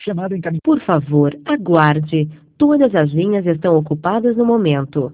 Chamada encaminhada. Por favor, aguarde. Todas as linhas estão ocupadas no momento.